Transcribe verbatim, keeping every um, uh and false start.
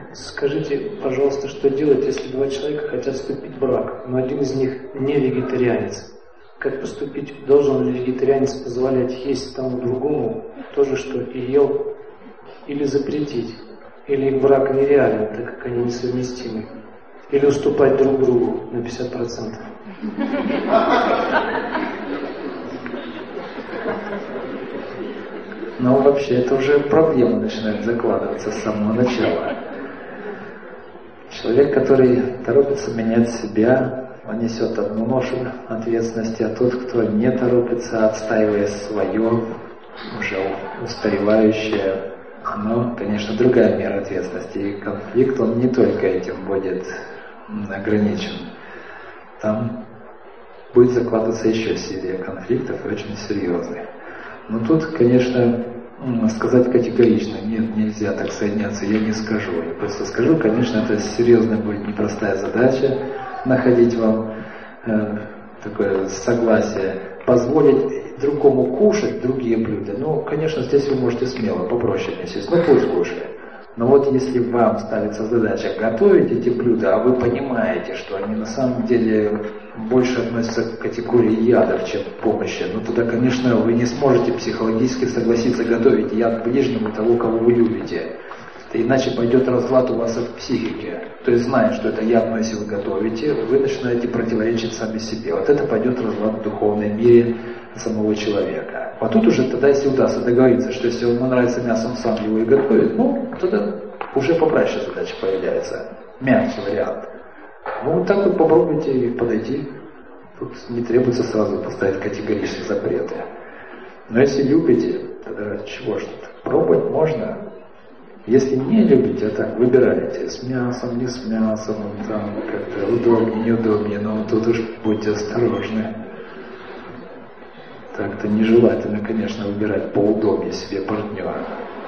Скажите, пожалуйста, что делать, если два человека хотят вступить в брак, но один из них не вегетарианец? Как поступить? Должен ли вегетарианец позволять есть тому другому то же, что и ел, или запретить? Или их брак нереален, так как они несовместимы? Или уступать друг другу на пятьдесят процентов? Но вообще это уже проблема начинает закладываться с самого начала. Человек, который торопится менять себя, он несет одну ношу ответственности, а тот, кто не торопится, отстаивая свое, уже устаревающее, оно, конечно, другая мера ответственности. И конфликт, он не только этим будет ограничен. Там будет закладываться еще серия конфликтов, очень серьезных. Но тут, конечно, сказать категорично, нет, нельзя так соединяться, я не скажу. Я просто скажу, конечно, это серьезная будет непростая задача, находить вам э, такое согласие, позволить другому кушать другие блюда. Ну, конечно, здесь вы можете смело, попроще отнестись, ну пусть кушает. Но вот если вам ставится задача готовить эти блюда, а вы понимаете, что они на самом деле больше относятся к категории ядов, чем помощи, ну тогда, конечно, вы не сможете психологически согласиться готовить яд ближнему того, кого вы любите. Иначе пойдет разлад у вас от психики. То есть, зная, что это яд, но если вы готовите, вы начинаете противоречить сами себе. Вот это пойдет разлад в духовной мире самого человека. А тут уже тогда, если удастся договориться, что если ему нравится мясо, он сам его и готовит, ну, тогда уже попроще задача появляется. Мягкий вариант. Ну, вот так вот попробуйте подойти. Тут не требуется сразу поставить категоричные запреты. Но если любите, тогда чего ж тут? Пробовать можно. Если не любите, а так выбираете, с мясом, не с мясом, там как-то удобнее, неудобнее, но тут уж будьте осторожны. Так-то нежелательно, конечно, выбирать поудобнее себе партнера.